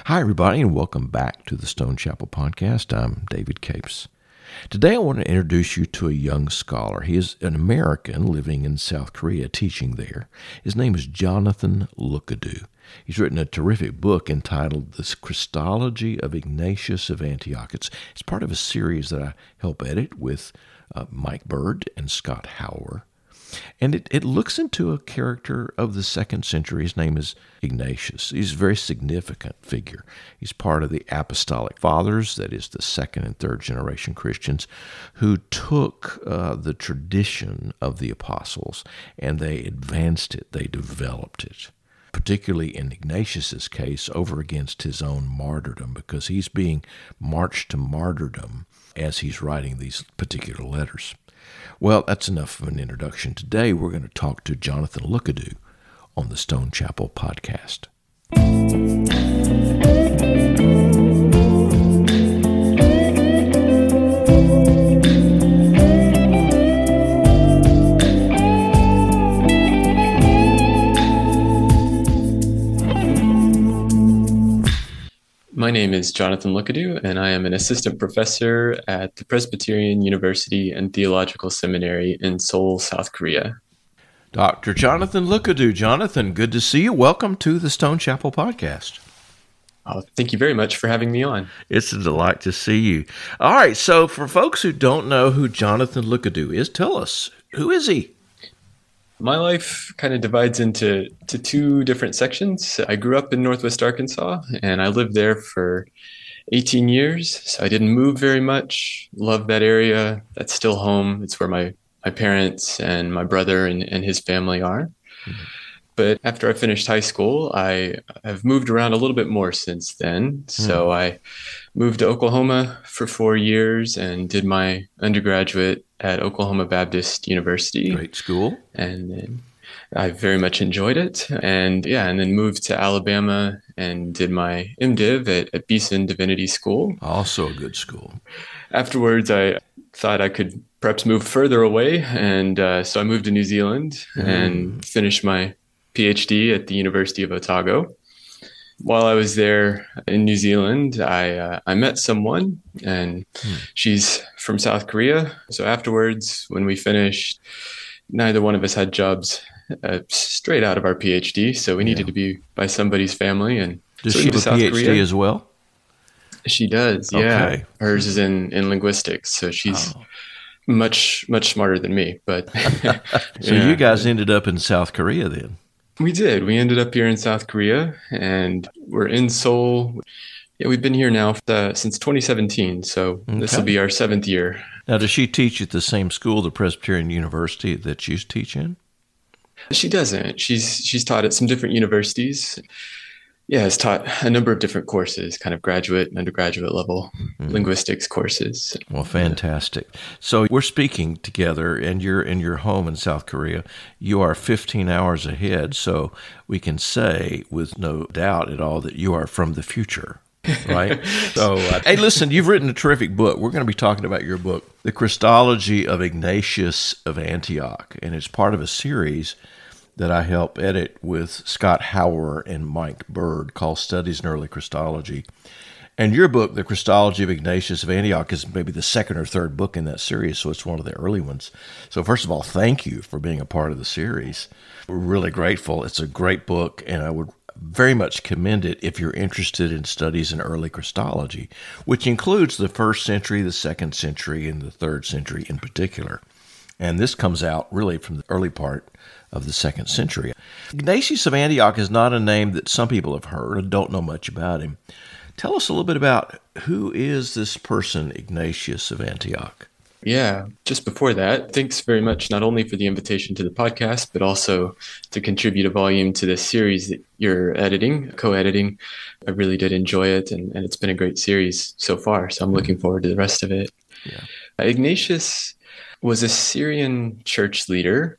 Hi, everybody, and welcome back to the Stone Chapel Podcast. I'm David Capes. Today, I want to introduce you to a young scholar. He is an American living in South Korea, teaching there. His name is Jonathan Lukadu. He's written a terrific book entitled The Christology of Ignatius of Antioch. It's part of a series that I help edit with Mike Bird and Scott Hauer. And it looks into a character of the second century. His name is Ignatius. He's a very significant figure. He's part of the apostolic fathers, that is the second and third generation Christians, who took the tradition of the apostles and they advanced it, they developed it. Particularly in Ignatius's case, over against his own martyrdom, because he's being marched to martyrdom as he's writing these particular letters. Well, that's enough of an introduction. Today, we're going to talk to Jonathan Lukadu on the Stone Chapel Podcast. My name is Jonathan Lukadu, and I am an assistant professor at the Presbyterian University and Theological Seminary in Seoul, South Korea. Dr. Jonathan Lukadu. Jonathan, good to see you. Welcome to the Stone Chapel Podcast. Oh, thank you very much for having me on. It's a delight to see you. All right, so for folks who don't know who Jonathan Lukadu is, tell us, who is he? My life kind of divides into two different sections. I grew up in Northwest Arkansas, and I lived there for 18 years. So I didn't move very much. Love that area. That's still home. It's where my parents and my brother and his family are. Mm-hmm. But after I finished high school, I have moved around a little bit more since then. So I moved to Oklahoma for 4 years and did my undergraduate at Oklahoma Baptist University. Great school. And then I very much enjoyed it. And then moved to Alabama and did my MDiv at Beeson Divinity School. Also a good school. Afterwards, I thought I could perhaps move further away. And so I moved to New Zealand and finished my PhD at the University of Otago. While I was there in New Zealand, I met someone, and she's from South Korea. So afterwards, when we finished, neither one of us had jobs straight out of our PhD. So we needed to be by somebody's family. And does so she have a PhD Korea as well? She does, yeah. Okay. Hers is in linguistics, so she's much smarter than me. But so you guys ended up in South Korea then? We did. We ended up here in South Korea, and we're in Seoul. Yeah, we've been here now since 2017, so This will be our 7th year. Now, does she teach at the same school, the Presbyterian University, that you teach in? She doesn't. She's taught at some different universities. Yeah, has taught a number of different courses, kind of graduate and undergraduate level linguistics courses. Well, fantastic. So we're speaking together, and you're in your home in South Korea. You are 15 hours ahead, so we can say with no doubt at all that you are from the future, right? So, hey, listen, you've written a terrific book. We're going to be talking about your book, The Christology of Ignatius of Antioch, and it's part of a series that I help edit with Scott Hauer and Mike Bird called Studies in Early Christology. And your book, The Christology of Ignatius of Antioch, is maybe the second or third book in that series, so it's one of the early ones. So first of all, thank you for being a part of the series. We're really grateful. It's a great book, and I would very much commend it if you're interested in studies in early Christology, which includes the first century, the second century, and the third century in particular. And this comes out really from the early part of the second century. Ignatius of Antioch is not a name that some people have heard and don't know much about him. Tell us a little bit about who is this person, Ignatius of Antioch? Yeah, just before that, thanks very much not only for the invitation to the podcast, but also to contribute a volume to this series that you're editing, co-editing. I really did enjoy it, and it's been a great series so far, so I'm looking forward to the rest of it. Yeah. Ignatius was a Syrian church leader.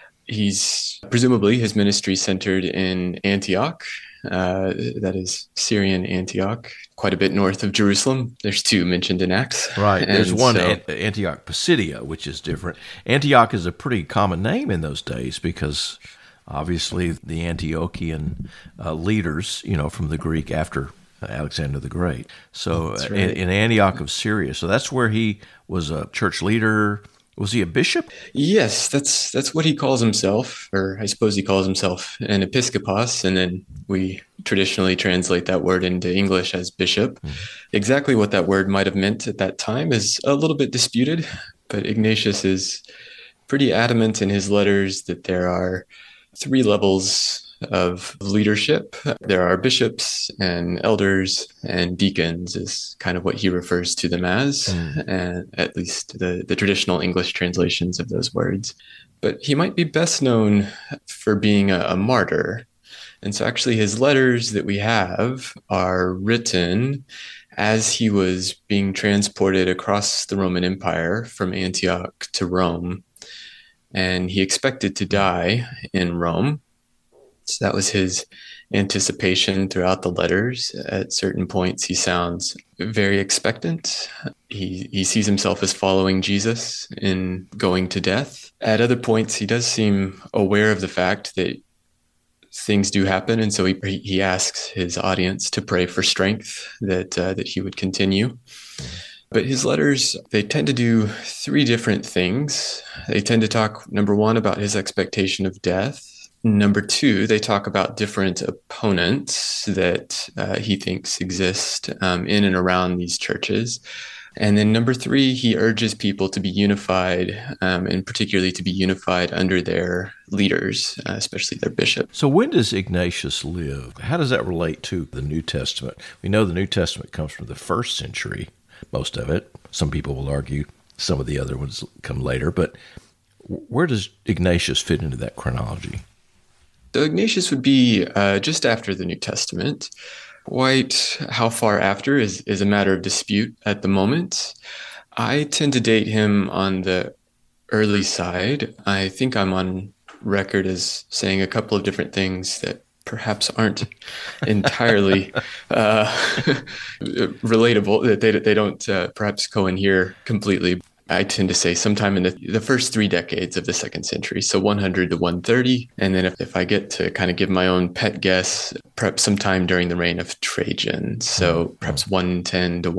He's presumably his ministry centered in Antioch, that is Syrian Antioch, quite a bit north of Jerusalem. There's two mentioned in Acts. Right. There's one, Antioch Pisidia, which is different. Antioch is a pretty common name in those days because obviously the Antiochian leaders, from the Greek after Alexander the Great. So That's right. in Antioch of Syria. So that's where he was a church leader. Was he a bishop? Yes, that's what he calls himself, or I suppose he calls himself an episkopos, and then we traditionally translate that word into English as bishop. Exactly what that word might have meant at that time is a little bit disputed, but Ignatius is pretty adamant in his letters that there are three levels of leadership. There are bishops and elders and deacons is kind of what he refers to them as, and at least the traditional English translations of those words. But he might be best known for being a martyr. And so actually his letters that we have are written as he was being transported across the Roman Empire from Antioch to Rome. And he expected to die in Rome. So that was his anticipation throughout the letters. At certain points, he sounds very expectant. He sees himself as following Jesus in going to death. At other points, he does seem aware of the fact that things do happen, and so he asks his audience to pray for strength that he would continue. But his letters, they tend to do three different things. They tend to talk, number one, about his expectation of death. Number two, they talk about different opponents that he thinks exist in and around these churches. And then number three, he urges people to be unified, and particularly to be unified under their leaders, especially their bishop. So when does Ignatius live? How does that relate to the New Testament? We know the New Testament comes from the first century, most of it. Some people will argue some of the other ones come later, but where does Ignatius fit into that chronology? So Ignatius would be just after the New Testament. Quite how far after is a matter of dispute at the moment. I tend to date him on the early side. I think I'm on record as saying a couple of different things that perhaps aren't entirely relatable, that they don't perhaps cohere completely. I tend to say sometime in the first 3 decades of the second century, so 100 to 130. And then if I get to kind of give my own pet guess, perhaps sometime during the reign of Trajan. So perhaps 110 to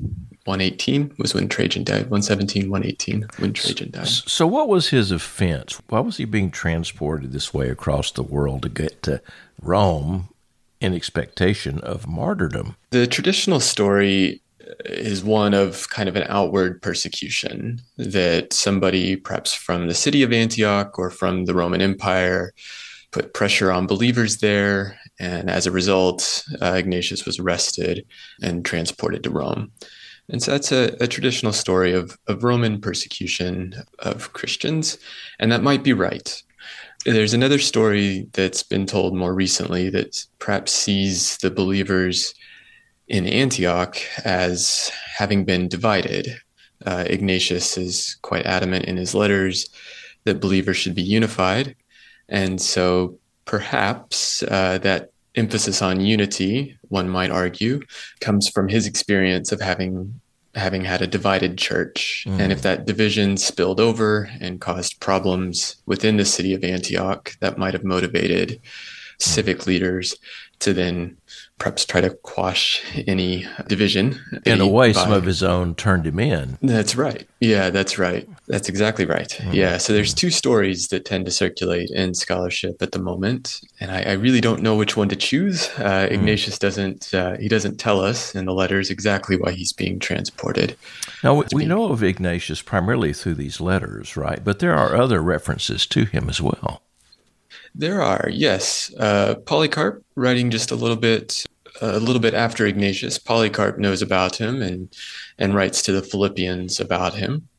118 was when Trajan died, 117, 118 when Trajan died. So what was his offense? Why was he being transported this way across the world to get to Rome in expectation of martyrdom? The traditional story is one of kind of an outward persecution, that somebody perhaps from the city of Antioch or from the Roman Empire put pressure on believers there. And as a result, Ignatius was arrested and transported to Rome. And so that's a traditional story of Roman persecution of Christians. And that might be right. There's another story that's been told more recently that perhaps sees the believers in Antioch as having been divided. Ignatius is quite adamant in his letters that believers should be unified. And so perhaps that emphasis on unity, one might argue, comes from his experience of having had a divided church. And if that division spilled over and caused problems within the city of Antioch, that might have motivated civic leaders to then perhaps try to quash any division. In a way, some of his own turned him in. That's right. Yeah, that's right. That's exactly right. Yeah, so there's two stories that tend to circulate in scholarship at the moment, and I really don't know which one to choose. Ignatius doesn't tell us in the letters exactly why he's being transported. Now, we know of Ignatius primarily through these letters, right? But there are other references to him as well. There are, yes. Polycarp, writing just a little bit after Ignatius, Polycarp knows about him and writes to the Philippians about him.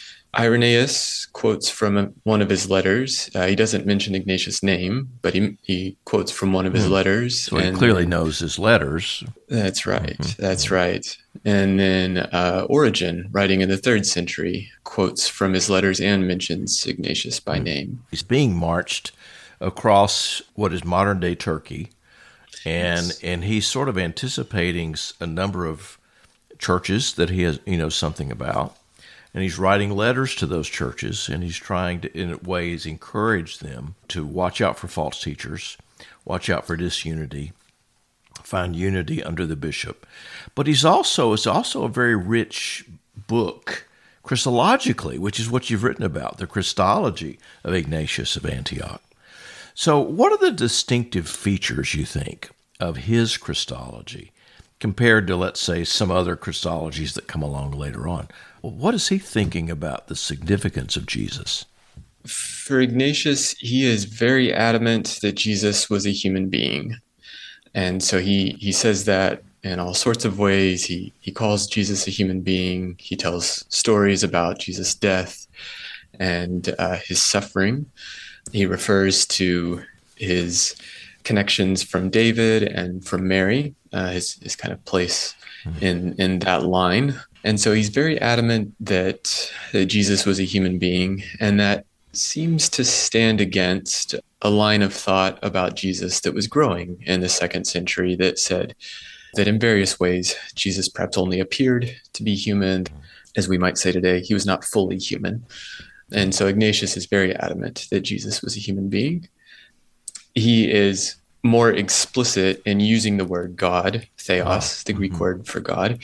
Irenaeus quotes from one of his letters. He doesn't mention Ignatius' name, but he quotes from one of his letters. So he clearly knows his letters. That's right. That's right. And then Origen, writing in the 3rd century, quotes from his letters and mentions Ignatius by name. He's being marched across what is modern-day Turkey, and he's sort of anticipating a number of churches that he has, something about, and he's writing letters to those churches, and he's trying to, in ways, encourage them to watch out for false teachers, watch out for disunity, find unity under the bishop. But it's also a very rich book Christologically, which is what you've written about, the Christology of Ignatius of Antioch. So what are the distinctive features, you think, of his Christology compared to, let's say, some other Christologies that come along later on? Well, what is he thinking about the significance of Jesus? For Ignatius, he is very adamant that Jesus was a human being. And so he says that in all sorts of ways. He calls Jesus a human being. He tells stories about Jesus' death and his suffering. He refers to his connections from David and from Mary, his kind of place in that line. And so he's very adamant that Jesus was a human being, and that seems to stand against a line of thought about Jesus that was growing in the second century that said that in various ways, Jesus perhaps only appeared to be human. As we might say today, he was not fully human. And so Ignatius is very adamant that Jesus was a human being. He is more explicit in using the word God, theos, the Greek word for God,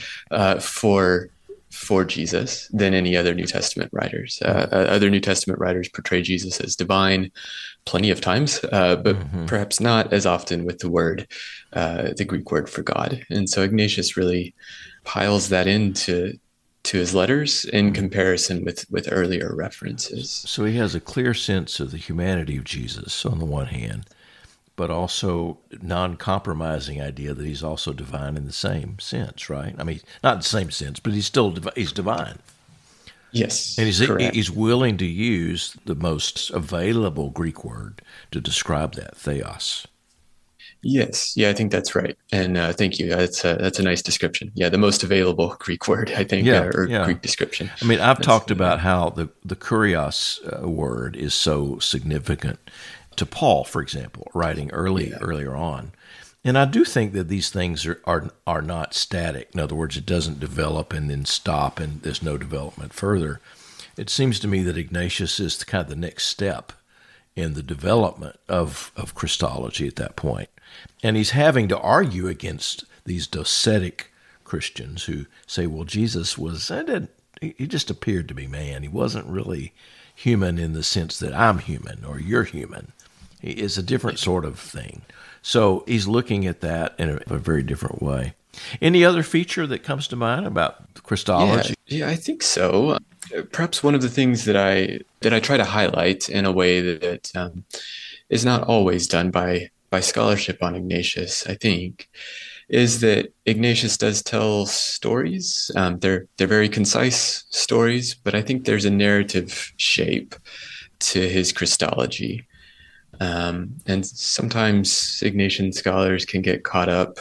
for Jesus than any other New Testament writers. Other New Testament writers portray Jesus as divine plenty of times, but perhaps not as often with the word, the Greek word for God. And so Ignatius really piles that into his letters in comparison with earlier references. So he has a clear sense of the humanity of Jesus on the one hand, but also non-compromising idea that he's also divine in the same sense, right? I mean, not the same sense, but he's still he's divine. Yes, and correct. He's willing to use the most available Greek word to describe that, theos. Yes, yeah, I think that's right. And thank you. That's a nice description. Yeah, the most available Greek word, I think, or Greek description. I mean, I've talked about how the kurios word is so significant to Paul, for example, writing earlier on. And I do think that these things are not static. In other words, it doesn't develop and then stop and there's no development further. It seems to me that Ignatius is kind of the next step in the development of Christology at that point. And he's having to argue against these docetic Christians who say, well, Jesus he just appeared to be man. He wasn't really human in the sense that I'm human or you're human. It's a different sort of thing. So he's looking at that in a very different way. Any other feature that comes to mind about Christology? Yeah, I think so. Perhaps one of the things that I try to highlight in a way that is not always done by scholarship on Ignatius, I think, is that Ignatius does tell stories. They're very concise stories, but I think there's a narrative shape to his Christology. And sometimes Ignatian scholars can get caught up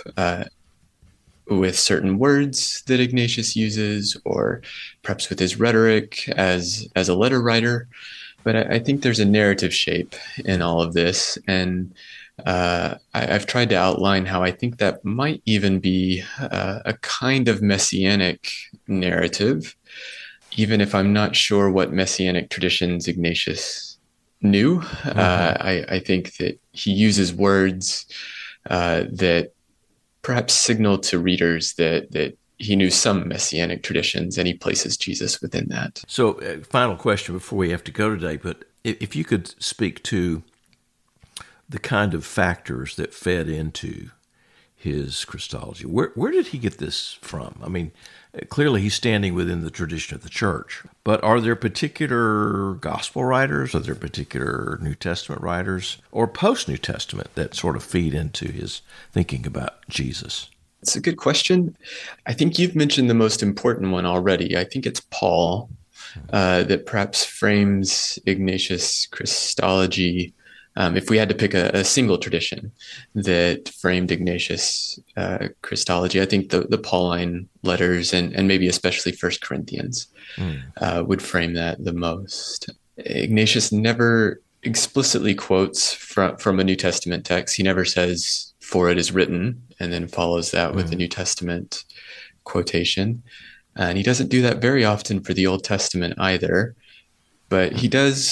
with certain words that Ignatius uses, or perhaps with his rhetoric as a letter writer. But I think there's a narrative shape in all of this. And I've tried to outline how I think that might even be a kind of messianic narrative, even if I'm not sure what messianic traditions Ignatius knew. I think that he uses words that perhaps signal to readers that he knew some messianic traditions, and he places Jesus within that. So, final question before we have to go today, but if you could speak to the kind of factors that fed into his Christology. Where did he get this from? I mean, clearly he's standing within the tradition of the church, but are there particular gospel writers, are there particular New Testament writers, or post-New Testament that sort of feed into his thinking about Jesus? It's a good question. I think you've mentioned the most important one already. I think it's Paul that perhaps frames Ignatius' Christology. If we had to pick a single tradition that framed Ignatius' Christology, I think the Pauline letters and maybe especially 1 Corinthians would frame that the most. Ignatius never explicitly quotes from a New Testament text. He never says, "For it is written," and then follows that with a New Testament quotation. And he doesn't do that very often for the Old Testament either, but he does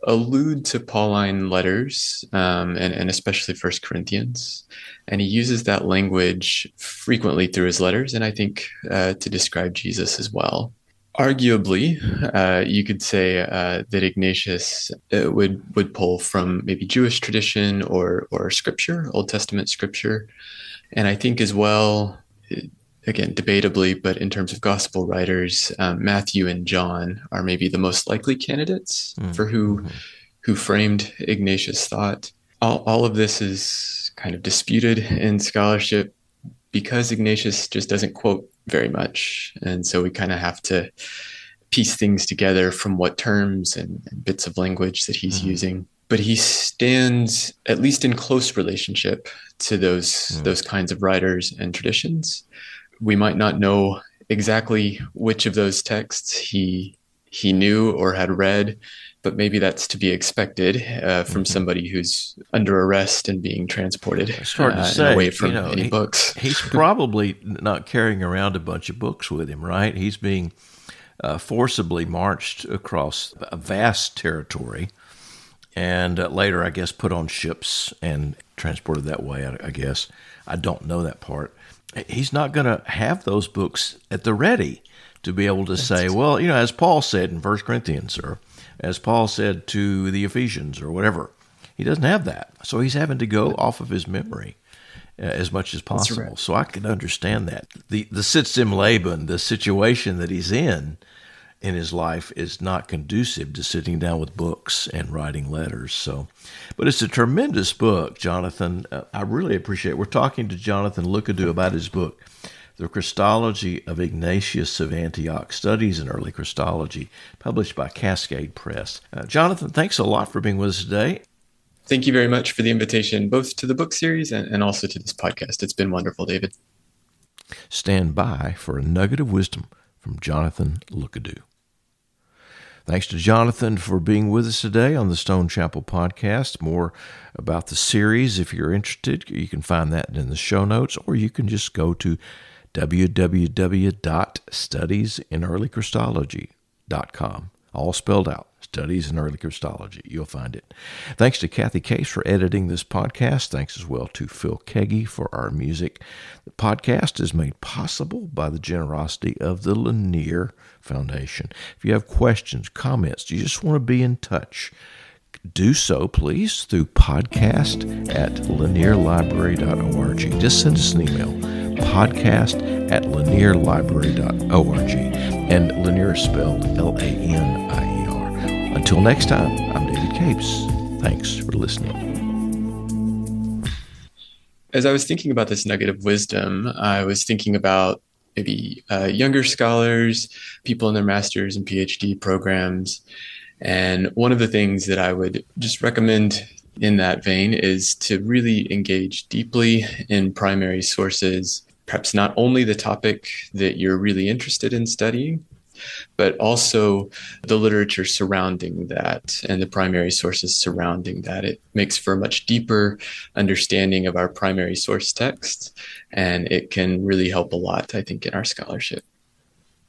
allude to Pauline letters, and especially First Corinthians. And he uses that language frequently through his letters, and I think to describe Jesus as well. Arguably, you could say that Ignatius would pull from maybe Jewish tradition or scripture, Old Testament scripture. And I think as well, again, debatably, but in terms of gospel writers, Matthew and John are maybe the most likely candidates for who framed Ignatius' thought. All of this is kind of disputed in scholarship because Ignatius just doesn't quote very much. And so we kind of have to piece things together from what terms and bits of language that he's using. But he stands, at least in close relationship to those kinds of writers and traditions. We might not know exactly which of those texts he knew or had read, but maybe that's to be expected from somebody who's under arrest and being transported away from any books. He's probably not carrying around a bunch of books with him, right? He's being forcibly marched across a vast territory and later, I guess, put on ships and transported that way, I guess. I don't know that part. He's not going to have those books at the ready to be able to say, well, as Paul said in 1 Corinthians, or as Paul said to the Ephesians, or whatever. He doesn't have that. So he's having to go off of his memory as much as possible. Right. So I can understand that. The Sitz im Leben, the situation that he's in his life, is not conducive to sitting down with books and writing letters. So, but it's a tremendous book, Jonathan. I really appreciate it. We're talking to Jonathan Luckadoo about his book, The Christology of Ignatius of Antioch, Studies in Early Christology, published by Cascade Press. Jonathan, thanks a lot for being with us today. Thank you very much for the invitation, both to the book series and also to this podcast. It's been wonderful, David. Stand by for a nugget of wisdom from Jonathan Luckadoo. Thanks to Jonathan for being with us today on the Stone Chapel Podcast. More about the series, if you're interested, you can find that in the show notes, or you can just go to www.studiesinEarlyChristology.com. All spelled out, Studies in Early Christology. You'll find it. Thanks to Kathy Case for editing this podcast. Thanks as well to Phil Keggy for our music. The podcast is made possible by the generosity of the Lanier Foundation. If you have questions, comments, you just want to be in touch, do so, please, through podcast@lanierlibrary.org. Just send us an email, podcast@lanierlibrary.org. And Lanier is spelled Lanier. Until next time, I'm David Capes. Thanks for listening. As I was thinking about this nugget of wisdom, I was thinking about maybe younger scholars, people in their master's and PhD programs. And one of the things that I would just recommend in that vein is to really engage deeply in primary sources, perhaps not only the topic that you're really interested in studying, but also the literature surrounding that and the primary sources surrounding that. It makes for a much deeper understanding of our primary source text, and it can really help a lot, I think, in our scholarship.